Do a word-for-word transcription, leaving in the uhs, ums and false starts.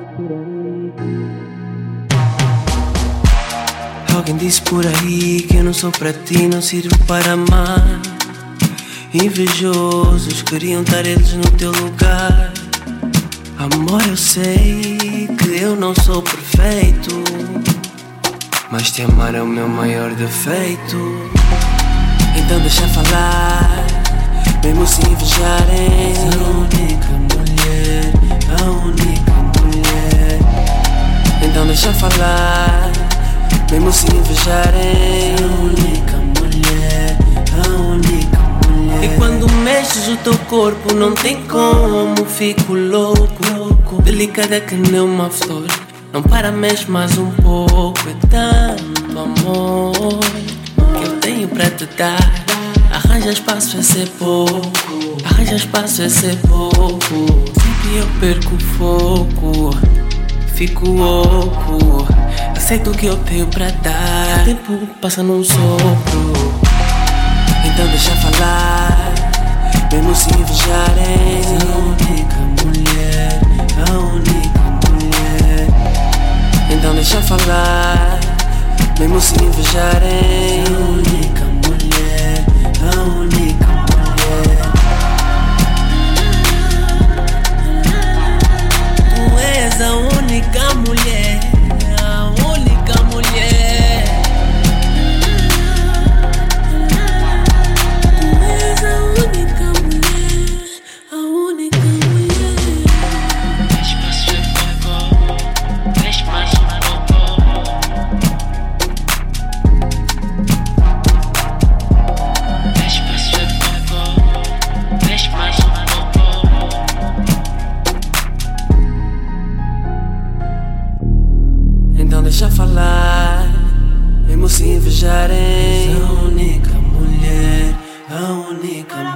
Alguém disse por aí que eu não sou para ti, não sirvo para amar. Invejosos queriam estar eles no teu lugar. Amor, eu sei que eu não sou perfeito, mas te amar é o meu maior defeito. Então deixa falar, mesmo se invejarem. A única mulher, a única mulher. Então deixa falar, mesmo se invejarem. A única mulher, a única mulher. E quando mexes o teu corpo não tem como, fico louco, louco. Delicada que nem uma flor, não para mesmo mais um pouco. É tanto amor que eu tenho pra te dar. Arranja espaço, é ser pouco. Arranja espaço, é ser pouco. Sempre eu perco o foco, fico louco. Aceito o que eu tenho pra dar. O tempo passa num sopro. Então deixa falar, mesmo se invejarem. A única mulher, a única mulher. Então deixa falar, mesmo se invejarem. A única mulher, a única mulher. Tu és a única mulher, a única mulher. Tu és a única mulher, a única mulher. Espaço é fogo, espaço é então deixa falar, mesmo se invejarem. A única mulher, a única mulher.